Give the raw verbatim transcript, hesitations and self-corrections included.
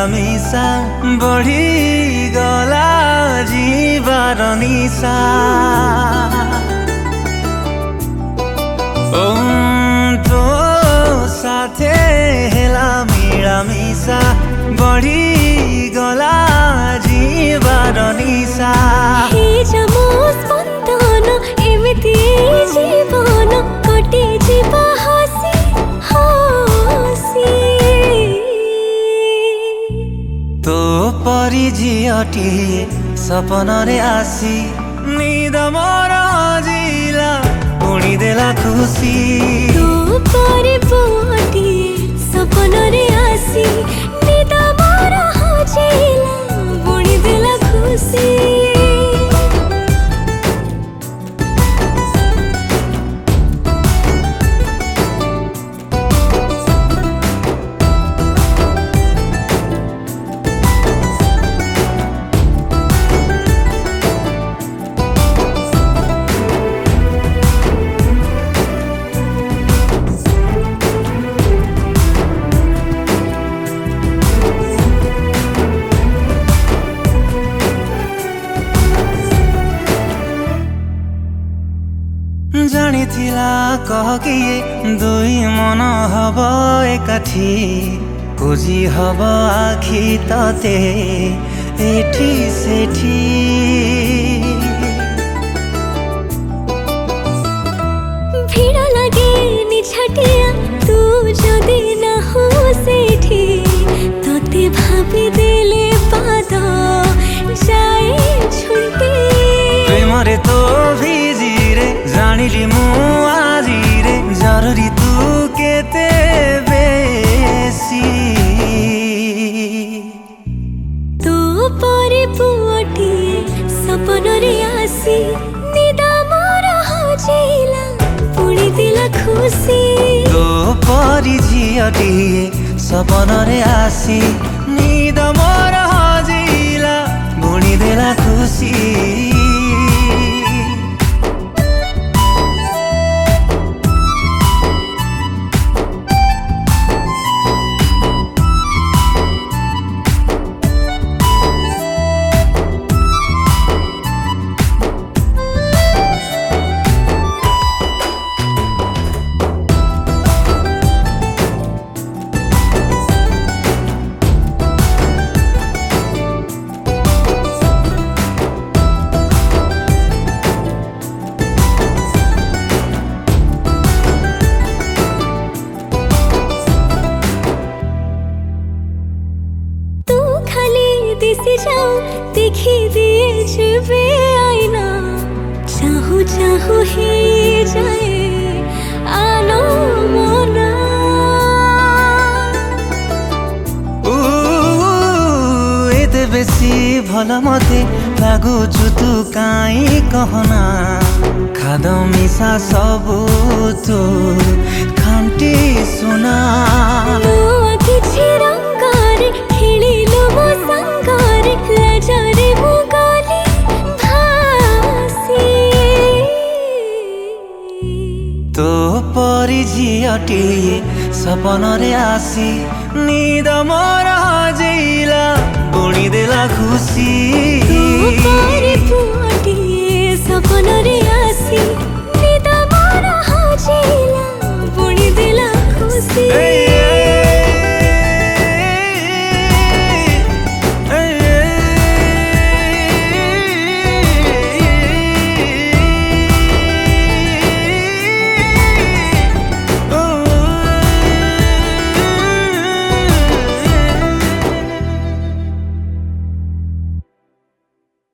मिलामिशा बढ़ी गला जीवार निशा ओ तो साथे हेला मिलामिशा बढ़ी गला जीवार निशा एमिति जीवन कटि जीवा हसी हसी तो परी झियटिए सपन रे आसी निद मोर जिला पुणी देला खुशी तो परी पुअटिए सपन रे आसी निद मोर जिला पुणी देला खुशी जानी थिला कह किए दुई मन हब एकाठी खोजी हब आखि तते एठी सेठी भीड़ लगे निछटिया तू जदि ना हो सेठी तते भाभी देले पाद जाए छुंटी प्रेम रे तो भिजी रे जानिली मु आजी रे जरूरी तू केते बेसी तो परे पुअटिए सपन रे आसी निदा मोर हजिला पुणी दिला खुशी तो परी झियटिए सपन रे आसी निद मोर हजिला पुणी देला खुशी दिसी जाओ देखी दिए जुबे आईना चाहू चाहू ही जाए आलो मोना एते बेसी भल मते लागुछु तू काई कहना खाद मिसा सबु तू खांटी सुना किछि रंगारे खेलिलो मो संगारे लजारे मो गाली भासी तो परी झियटिए सपन रे आसी निद मोर हजिला पुणी देला खुशी।